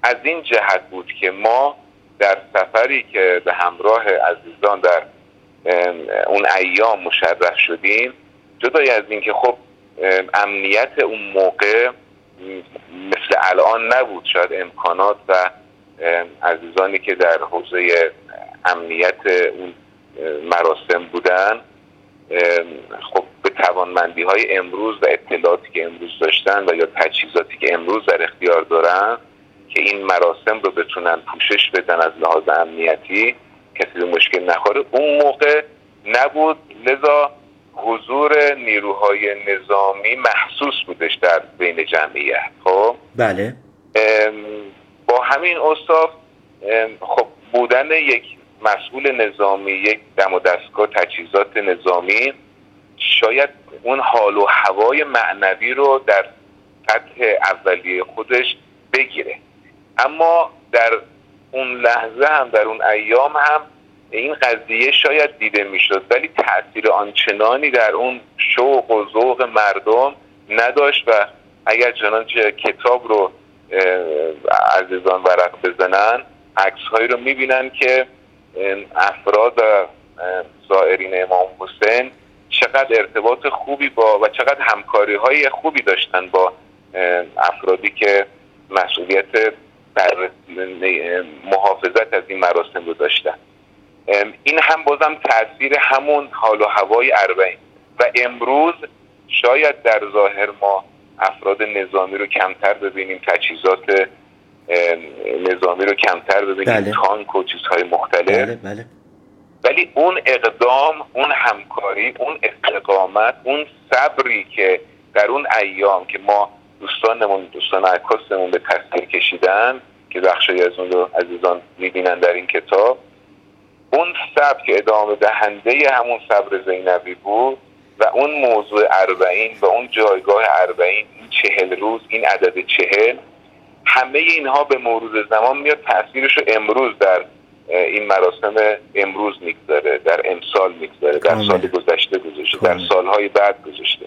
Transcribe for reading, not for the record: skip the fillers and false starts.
از این جهت بود که ما در سفری که به همراه عزیزان در اون ایام مشرف شدیم، جدای از این که خب امنیت اون موقع مثل الان نبود، شاید امکانات و عزیزانی که در حوزه امنیت اون مراسم بودن خب به توانمندی های امروز و اطلاعاتی که امروز داشتن و یا تجهیزاتی که امروز در اختیار دارن که این مراسم رو بتونن پوشش بدن از لحاظ امنیتی، کسی به مشکل نخوره، اون موقع نبود. لذا حضور نیروهای نظامی محسوس بودش در بین جمعیت. خب بله. با همین اوصاف خب بودن یک مسئول نظامی، یک دم و دستگاه تجهیزات نظامی، شاید اون حال و هوای معنوی رو در سطح اولیه خودش بگیره. اما در اون لحظه هم، در اون ایام هم این قضیه شاید دیده میشد، ولی تأثیر آنچنانی در اون شوق و ذوق مردم نداشت و اگر چنانچه کتاب رو عزیزان ورق بزنن، عکس‌هایی رو میبینن که افراد و زائرین امام حسین چقدر ارتباط خوبی با و چقدر همکاری‌های خوبی داشتن با افرادی که مسئولیت در محافظت از این مراسم رو داشتن. این هم بازم تأثیر همون حال و هوای اربعین و امروز شاید در ظاهر ما افراد نظامی رو کمتر ببینیم، تجهیزات نظامی رو کمتر ببینیم، بله. تانک و چیزهای مختلف. بله. ولی اون اقدام، اون همکاری، اون استقامت، اون صبری که در اون ایام که ما دوستان عکاسمون به تصویر کشیدن که بخشی از اون رو عزیزان می‌بینن در این کتاب، اون صبر که ادامه دهنده همون صبر زینبی بود و اون موضوع اربعین و اون جایگاه اربعین، این 40 روز، این عدد 40، همه اینها به مرور زمان میاد تأثیرش رو امروز در این مراسم امروز میگذاره، در امسال میگذاره، در سال گذشته گذاشته، در سالهای بعد گذاشته.